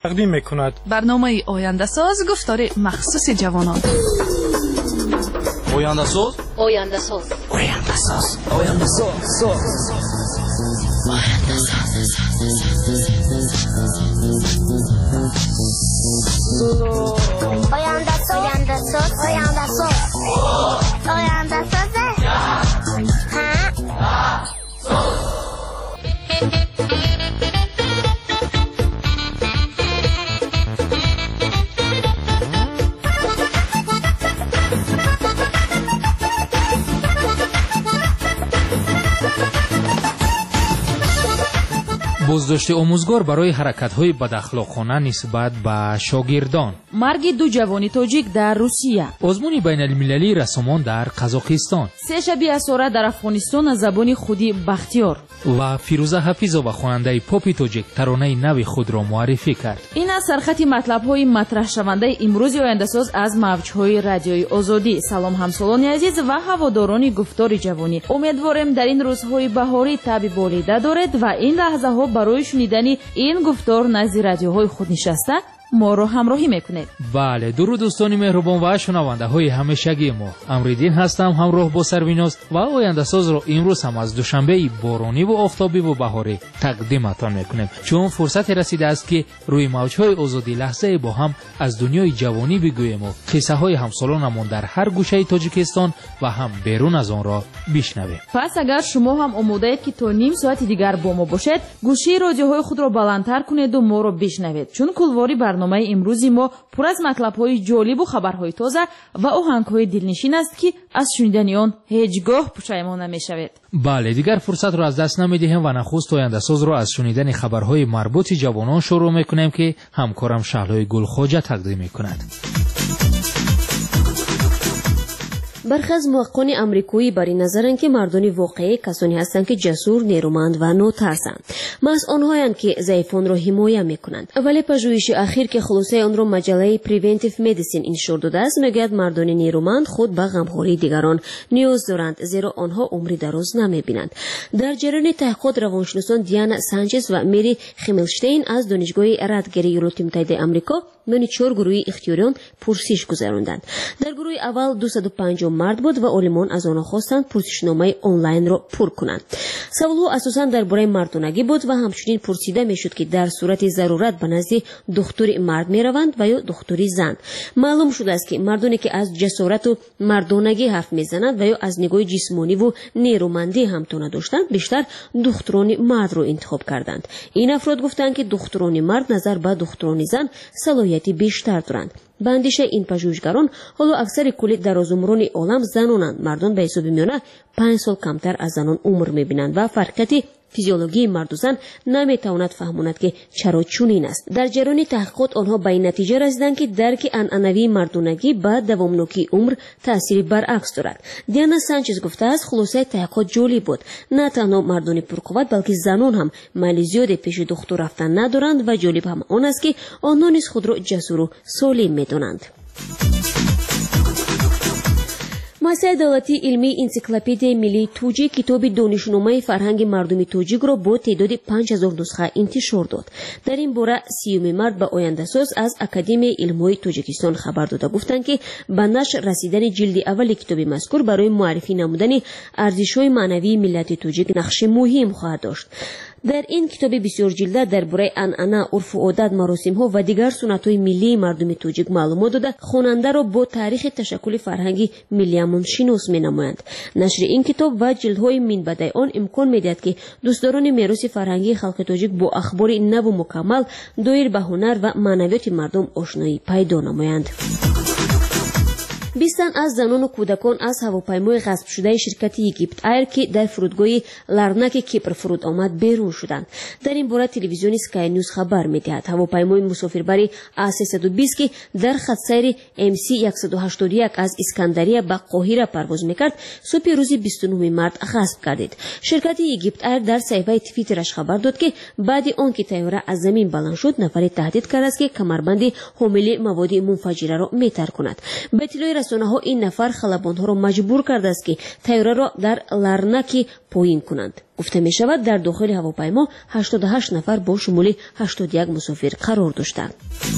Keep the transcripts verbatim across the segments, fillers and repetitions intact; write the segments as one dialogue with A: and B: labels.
A: تقدیم میکند.
B: برنامه آینده ساز گفتار مخصوص جوانان.
C: آینده ساز
D: آینده ساز
C: آینده ساز آینده ساز
D: آینده ساز آینده ساز آینده ساز آینده ساز آینده ساز
E: بازداشت آموزگار برای حرکت‌های بداخلاقانه نسبت به شاگردان.
F: مرگ دو جوانی تاجیک در روسیه.
E: آزمون بین المللی رسومان در قزاقستان.
F: سه شبی اسارت در افغانستان از زبان خودی بختیار.
E: و فیروزه حفیظова خواننده پاپ تاجیک ترانه نو خود را معرفی کرد.
F: این از سرخط مطلب‌های مطرح شونده امروز آینده ساز از موج‌های رادیوی آزادی. سلام همسالان عزیز و هواداران گفتار جوانی. امیدوارم در این روزهای بهاری تابی بالیده دارد و این لحظه‌ها برای شنیدن این گفتار نزد رادیوهای خود نشسته ما رو همراهی میکنید.
E: بله، درود دوستان مهربان و شنونده های همیشگی ما. امریدین هستم همراه با سرویناز و آینده ساز رو امروز هم از دوشنبه بارانی و آفتابی و بهاری تقدیمتان میکنیم، چون فرصت رسیده است که روی موجهای آزادی لحظه با هم از دنیای جوانی بگوییم و قصه های همسالانمون در هر گوشه تاجیکستان و هم بیرون از آن را بشنویم.
F: پس اگر شما هم آماده اید که تا نیم ساعت دیگر با ما باشید، گوشی رادیوهای خود را بلندتر کنید و ما را بشنوید، چون کلواری برنامه امروزی ما پر از مطلب‌های جالب و خبرهای تازه و آهنگ‌های دلنشین است که از شنیدن آن هیچگاه پشیمان نمی‌شوید.
E: بله، دیگر فرصت را از دست نمی‌دهیم و نخست آینده ساز را از شنیدن خبرهای مربوط جوانان شروع می‌کنیم که همکارم شهلای گلخواجه تقدیم می‌کند.
G: برخی از محققان امریکایی بر این نظرند که مردان واقعی کسانی هستند که جسور، نیرومند و ناترسند. محض آنهایند که ضعیفان را حمایت میکنند. ولی پژوهش اخیر که خلاصه آن را مجله پریونتیو مدیسین انتشار داده است میگوید مردان نیرومند خود به غمخوری دیگران نیاز دارند، زیرا آنها عمری دراز نمیبینند. در جریان تحقیقات روانشناسان دیانا سانچز و مری خیملشتین از دانشگاه رادگر ایالات متحده آمریکا میان چهار گروه اختیاریان پرسش گذراندند. در گروه اول دویست و پنجاه مرد بود و عالمان از آنها خواستند پرسشنامه آنلاین را پر کنند. سوالها اساساً درباره مردانگی بود و همچنین پرسیده میشد که در صورت ضرورت به نزد دکتر مرد میروند و یا دکتر زن. معلوم شده است که مردانی که از جسارت و مردانگی حرف میزنند و یا از نگاه جسمانی و نیرومندی همتا نداشتند، بیشتر دکتران مرد را انتخاب کردند. این افراد گفتند که دکتران مرد نظر به دکتران زن صلاحیتی بیشتر دارند. به اندیشه این پژوهشگران حالا اکثر کل درازعمران عالم زنانند. مردان به حساب میانه پنج سال کمتر از زنان عمر میبینند و فرقیت فیزیولوژی مرد و زن نمیتواند فهماند که چرا چنین است. در جریان تحقیقات آنها به این نتیجه رسیدند که درک عنعنوی مردانگی به دوامناکی عمر تأثیر برعکس دارد. دیانا سانچز گفته است خلاصه تحقیقات جالب بود. نه تنها مردان پرقوت بلکه زنان هم میل زیادی پیش دکتر رفتن ندارند و جالب هم آن است که آنها نیز خود را جسور و سالم میدانند. مؤسسه دولتی علمی انسیکلوپدیا ملی توجیک کتاب دانشنامه فرهنگ مردمی توجیک را با تعداد پنج هزار نسخه انتشار داد. در این باره سیوم مرد به آینده ساز از اکادمی علم‌های تاجیکستان خبر داده گفتند که به نشر رسیدن جلد اول کتاب مذکور برای معرفی نمودن ارزش‌های معنوی ملت توجیک نقش مهم خواهد داشت. در این کتاب بسیار جلده درباره عنعنه، عرف و عادت، مراسم‌ها و دیگر سنت‌های ملی مردم توجیک معلومات داده خواننده را با تاریخ تشکل فرهنگی ملی‌مان شناس می‌نمایند. نشر این کتاب و جلدهای من بعد آن امکان می‌دهد که دوستداران میراث فرهنگی خلق توجیک با اخبار نو و مکمل دایر به هنر و معنویات مردم آشنایی پیدا نمایند. بیستن از زنان و کودکان از هواپیمای غصب شده شرکت ایگیپت ایر که در فرودگاه لرنک کیپر فرود آمد بیرون شدند. در این باره تلویزیون اسکای نیوز خبر می‌دهد هواپیمای مسافربری آ سیصد و بیست که در خط سیر ام سی صد و هشتاد و یک از اسکندریه به قاهره پرواز می‌کرد صبح روز بیست و نه مارس غصب گردید. شرکت ایگیپت ایر در صفحه توییترش خبر داد که بعد آنکه طیاره از زمین بلند شد نفری تهدید کرد است که کمربند حامل مواد منفجره را می‌ترکاند. به اطلاع расонаҳо ин нафар халабонҳоро маҷбур кардааст ки тайёраро дар ларнаки поин кунанд. гуфта мешавад, дар дохили ҳавопаймо ҳаштоду ҳашт нафар бо шумули ҳаштоду як мусофир қарор доштанд.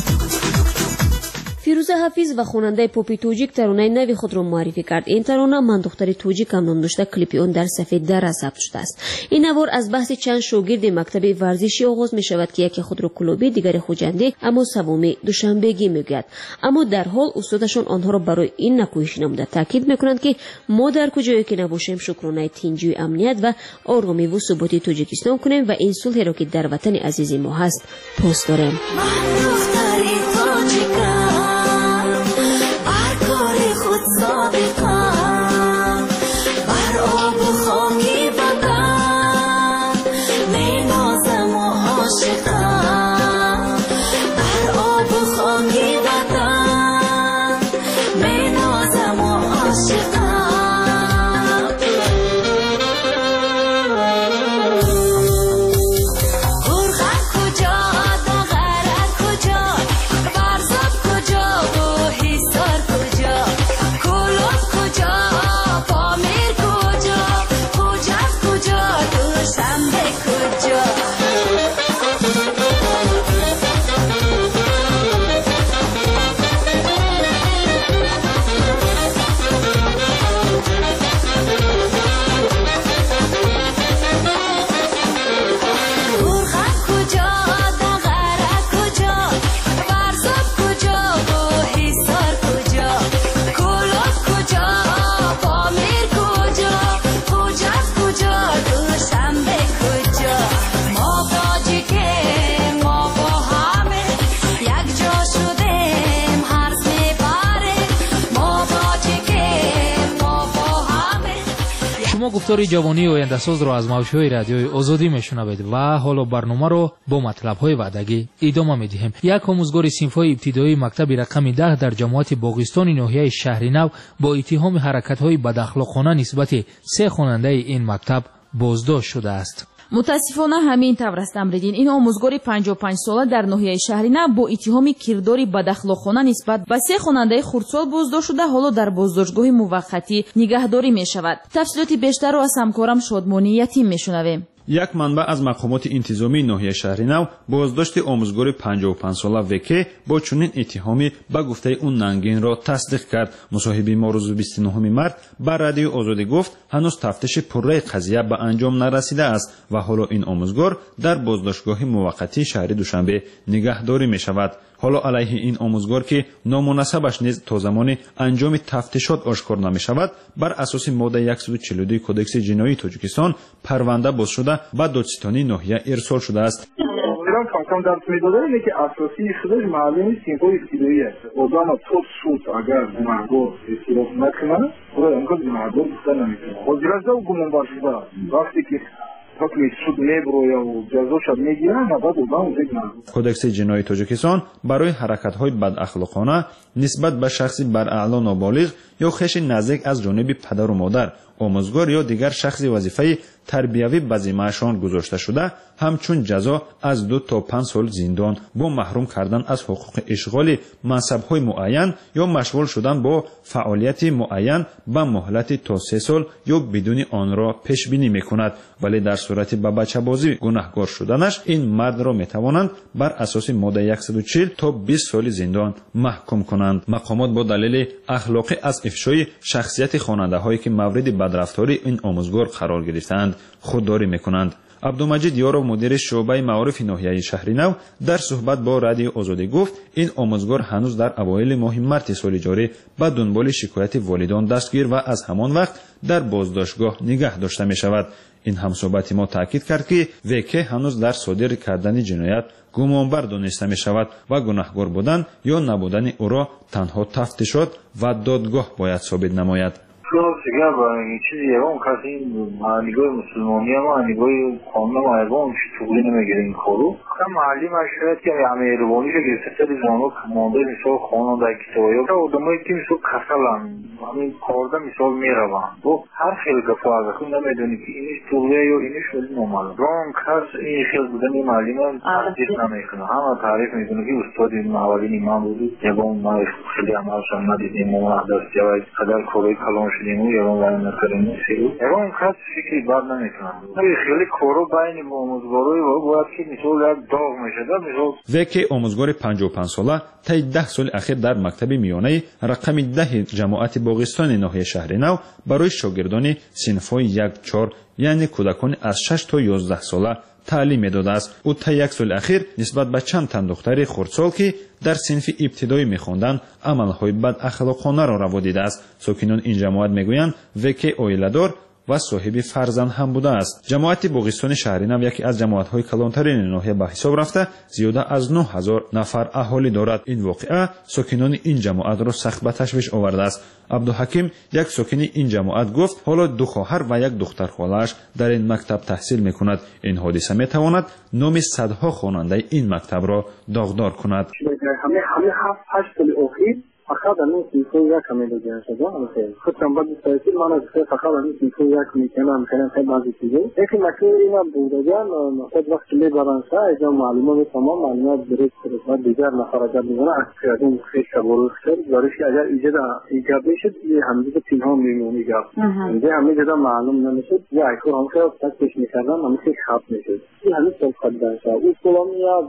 G: фирӯза ҳафиз ва хонандаи попи тоҷик таронаи нави худро муаррифӣ кард. ин тарона ман духтари тоҷикам ном дошта клипи он дар сафи дара сабт шудааст. ин навор аз баҳси чанд шогирди мактаби варзишӣ оғоз мешавад ки яке худро кулобӣ, дигаре хуҷандӣ, аммо савоми душанбегӣ мегӯяд. аммо дар ҳол устодашон онҳоро барои ин накӯишӣ намуда таъкид мекунанд ки мо дар куҷое ки набошем шукронаи тинҷию амният ва оромиву суботи тоҷикистон кунем ва ин сулҳеро ки дар ватани азизи мо ҳаст пост дорем.
E: гуфтори ҷавонии ояндасозро аз мавҷҳои радиои озодӣ мешунавед ва ҳоло барномаро бо матлабҳои ваъдагӣ идома медиҳем. Як омӯзгори синфҳои ибтидоии мактаби рақами даҳ дар ҷамоати Боғистони ноҳияи шаҳри Нав бо иттиҳоми ҳаракатҳои бадахлоқона нисбати се хонандаи ин мактаб боздошт шудааст.
F: мутаассифона ҳамин тавр аст Амридин. ин омӯзгори панҷоҳу панҷ сола дар ноҳияи шаҳри Нав бо иттиҳоми кирдори бадахлоқона нисбат ба се хонандаи хурдсол боздошт шуда ҳоло дар боздоштгоҳи муваққатӣ нигаҳдорӣ мешавад. тафсилоти бештарро аз ҳамкорам Шодмони Ятим мешунавем.
A: як манбаъ аз мақомоти интизомии ноҳияи шаҳри Нав боздошти омӯзгори панҷоҳу панҷ сола веке бо чунин иттиҳоми ба гуфтаи ун нангинро тасдиқ кард. мусоҳиби мо рӯзи бисту нӯҳуми март ба радиои Озодӣ гуфт, ҳанӯз тафтиши пурраи қазия ба анҷом нарасидааст ва ҳоло ин омӯзгор дар боздоштгоҳи муваққатии шаҳри Душанбе нигаҳдорӣ мешавад. ҳоло алайҳи ин омӯзгор ки номунасабаш низ то замони анҷоми тафтишот ошкор намешавад, бар асоси моддаи яксаду чилу ду кодекси ҷиноии Тоҷикистон парванда боз шуда ба додситони ноҳия ирсол шудааст.
H: фактам дарс медода ине ки асосии худаш маълими синфҳои ибтидоӣ аст. одама то суд агар гунаҳгор эътироф накунад, хуdo имкон гунаҳгор гуфта наметавонад. ҳозиражда ӯ гумонбар шудааст. вақте ки суд меброяд ва ҷазошад мегирад, набад одам ӯ
A: кодекси ҷиноии Тоҷикистон барои ҳаракатҳои бадахлоқона нисбат ба шахси бараъло ноболиғ ё хеши наздик аз ҷониби падару модар, омӯзгор ё дигар шахси вазифаи тарбиявӣ ба зиммаашон гузошта шуда, ҳамчун ҷазо аз ду то панҷ сол зиндон бо маҳрум кардан аз ҳуқуқи ишғоли мансабҳои муайян ё машғул шудан бо фаъолияти муайян ба муҳлати то се сол ё бидуни онро пешбинӣ мекунад, вале дар сурати ба бачабозӣ гунаҳгор шуданаш ин мардро метавонанд бар асоси модда яксаду чил то бист соли зиндон маҳкум кунанд. мақомот бо далели ахлоқӣ аз ифшои шахсияти хонандаҳое ки мавриди бадрафторӣ ин омӯзгор қарор гирифтаанд худдорӣ мекунанд. абдумаҷид ёров мудири шуъбаи маорифи ноҳияи шаҳри Нав дар суҳбат бо радиои Озодӣ гуфт, ин омӯзгор ҳанӯз дар авоили моҳи марти соли ҷорӣ ба дунболи шикояти волидон дастгир ва аз ҳамон вақт дар боздоштгоҳ нигаҳ дошта мешавад. ин ҳамсоҳбати мо таъкид кард ки веке ҳанӯз дар содир кардани ҷиноят гумонбар дониста мешавад ва гунаҳгор будан ё набудани ӯро танҳо тафтишот ва додгоҳ бояд собит намояд.
H: دیگه با این چیزی اون کسی نگاه مسلمانی هم نگاه قانون مایگان شغلی نمیگیره این کارو هم معلی مشورت که همه روانی که گرفته زمانو مانده مثال خانه در کتابی و آدمایی که مثال کسلن همین کارده مثال میرون و هر خیلی گفت از خود نمیدونی که اینش طوله یا اینش ولی نمال رام کس این خیلی بودن این معلم هم تحضیر نمیکنه همه تعریف میکنه که استاد این اولین ایمان بودی یکم ما خیلی عملشان ندیدیم و دستی های قدر کارهای کلان شدیم و یکم ولی نکردیم یکم کس فکری بر نمیکنه خیلی کارو بین آموزگاروی و باید که مثال یک داغ میشه
A: وکی آموزگار پنجاه و پنج ساله طی ده سال اخیر در مکتب میانه رقم ده جماعت باغستان ناحیه شهر نو برای شاگردان صنف‌های یک چهار یعنی کودکان از شش تا یازده ساله تعلیم میداده است. او طی یک سال اخیر نسبت به چند تن دختر خردسال که در صنف ابتدایی میخواندند عملهای بد اخلاقانه را روا دیده است. ساکنان این جماعت میگویند وکی عائله‌دار و صاحب فرزند هم بوده است. جماعت باغستان شهری نو یکی از جماعت‌های کلانترین ناحیه به حساب رفته زیاده از نه هزار نفر اهالی دارد. این واقعه ساکنان این جماعت را سخت به تشویش آورده است. عبدالحکیم یک ساکن این جماعت گفت حالا دو خواهر و یک دختر خاله‌اش در این مکتب تحصیل میکند. این حادثه میتواند نام صدها خواننده این مکتب را داغدار کند.
H: همه همه هفت هشت سال اخیر فقط همین سیفو یک کمیدوجن شده همین خود سنباد سایتی من از فقط همین سیفو یک میکنم کنم خیلی بعضی چیزا یکی مکتب اینا بودجان خود وقت میبرن سا اینجا معلومات تمام معلومات درست کرده دیگر نفر اگر میگن از کردن خیلی شبور شد دارش اگر ایجاد ایجاد بشه یه همین تیم هم میمونی گفت اینجا همین جدا معلوم نمیشه یا ایکور هم خیلی تاکتش میکردن همین خیلی خاص میشه این همین سال خدمت شد این کلامی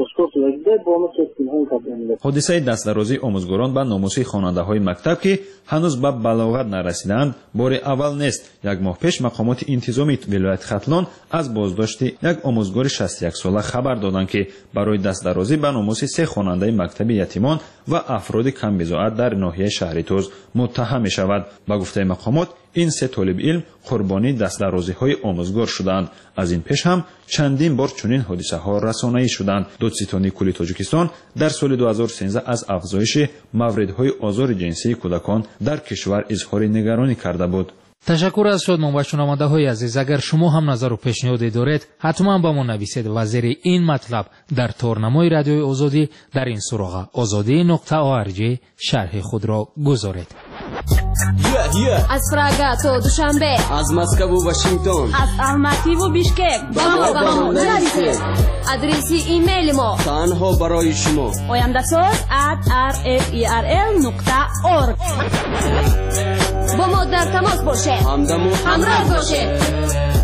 A: حادثه دستدرازی آموزگاران به ناموسی خواننده های مکتب که هنوز به بلاغت نرسیدند بار اول نیست. یک ماه پیش مقامات انتظامی ولایت ختلان از بازداشت یک آموزگار شصت و یک ساله خبر دادند که برای دستدرازی به ناموسی سه خواننده مکتب یتیمان و افراد کم بضاعت در ناحیه شهر توز متهم می شود. با گفته مقامات این سه طالب علم قربانی دستدرازی های آموزگار شدند. از این پیش هم چندین بار چنین حادثه ها رسانه‌ای شدند. دادستانی کلی تاجیکستان در سال دو هزار و سیزده از افزایش موردهای آزار جنسی کودکان در کشور اظهار نگرانی کرده بود.
E: تشکر از شادمان و شنونده های عزیز. اگر شما هم نظر و پیشنهادی دارید حتما با ما نویسید و زیر این مطلب در تورنمای رادیوی آزادی در این سراغ آزادی نقطه آرژ شرح خود را گذارید.
C: Yeah, yeah.
G: از پراگا تا دوشنبه،
C: از مسکو و واشنگتن،
F: از الماتی و بیشکک
C: با ما با ما نویسید.
G: آدرس ایمیل ما
C: تنها برای شما
F: oyandasaz at r f e r l نقطه org.
G: با ما در تماس باشه،
C: همدم و
G: همراه باشه.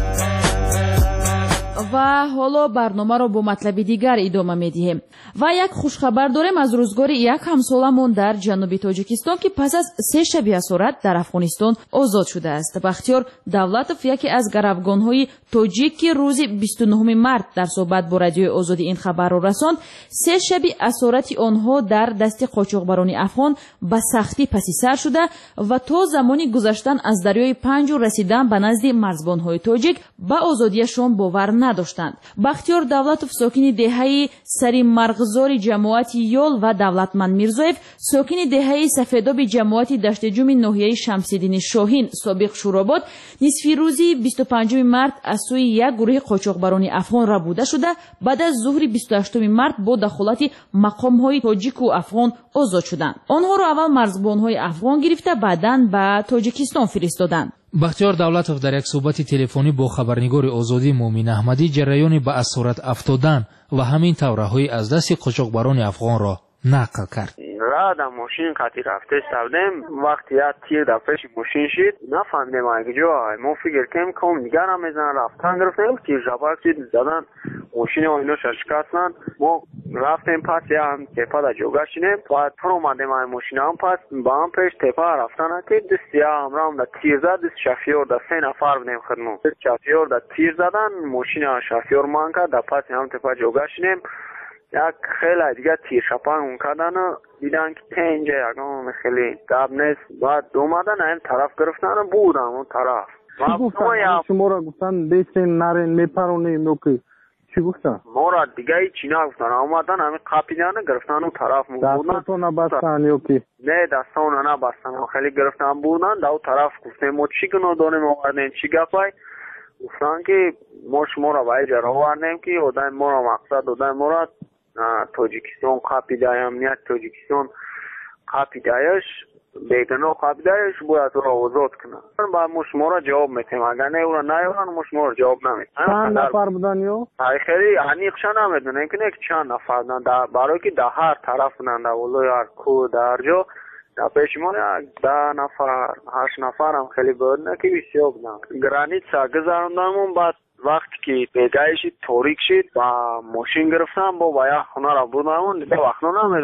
F: و حالا برنامه رو با مطلب دیگر ادامه میدیم و یک خوشخبر داریم از روزگار یک همسالمون در جنوبی تاجیکستان که پس از سه شب اسارت در افغانستان آزاد شده است. بختیار دولتوف یکی از گروگان‌های تاجیک که روز بیست و نهم مارس در صحبت با رادیوی آزادی این خبر را رساند، سه شب اسارت آنها در دست قاچاقبران افغان به سختی پسی سر شده و تا زمانی گذشتن از دریای پنجو رسیدن به نزد مرزبان‌های تاجیک به آزادیشان باور نداشتند. بختیار دولتوف ساکن دهه سری مرغزار جماعت یول و دولتمند میرزایف ساکن دهه سفیداب جماعت دشت جوم ناحیه شمس‌الدین شاهین سابق شوراباد نصف روزی بیست و پنجم مارس از سوی یک گروه قاچاقبران افغان را بوده شده بعد از ظهر بیست و هشتم مارس با دخالت مقام‌های تاجیک و افغان آزاد شدند. آنها را اول مرزبان‌های افغان گرفته بعداً به تاجیکستان فرستادند.
E: بختیار دولتوف در یک صحبت تلفنی با خبرنگار آزادی مومن احمدی جریان به اسارت افتادن و همین طورهای از دست قاچاقبران افغان را نقل کرد.
I: راه در ماشین قطعی رفته شدیم وقتی یک تیر در پیش ماشین شد نفهمیدیم اگه جا ما فکر کنیم کام دیگر هم میزن رفتن گرفتیم تیر جبک شد زدن ماشین آینو شکستن ما رفتیم پس هم تپا در جوگه شدیم باید پر اومدیم این ماشین هم پس با هم پیش تپا رفتن که دستی هم را هم در تیر زد دست شفیور در سه نفر بودیم خدمون شفیور در تیر زدن ماشین شفیور مان کرد در پس هم تپا جوگه شدیم یک خیلی دیگه تیر شپان اون کردن دیدن که اینجا یکم خیلی دب نیست بعد اومدن این طرف گرفتن بودم اون طرف
J: شما را گفتن بیسین نرین میپرونیم نوکی
H: چی گفتن؟
I: ما را دیگه چی نگفتن، آمدن همین قاپیدن گرفتن اون طرف بودن.
H: دستاتو نبستن یا کی؟
I: نه دستان نبستن، خیلی گرفتن بودن در اون طرف. گفتیم ما چی کنو داریم آوردیم چی گپای؟ گفتن که ما شما را باید جرا آوردیم که آدم ما را مقصد آدم ما را تاجیکستان قاپیده، امنیت تاجیکستان قاپیدهش بیگناه قاپیدهش باید او را آزاد کنن. با ما شما را جواب میتیم، اگر نه او را نیارن ما شما را جواب نمیتیم.
H: چند نفر بودن یا؟
I: خیلی انیقشا نمیدونه اینکه نه چند نفر بودن، برای که در هر طرف بودن، در ولای هر کو در جا در پیشمان ده نفر هشت نفر هم خیلی بود نه که بسیار بودن. گرانیت سا گذاروندم، بعد وقتی که پیدایش تاریک شد با ماشین گرفتم با باید خونه را بردم، دیگه وقت نمیدونم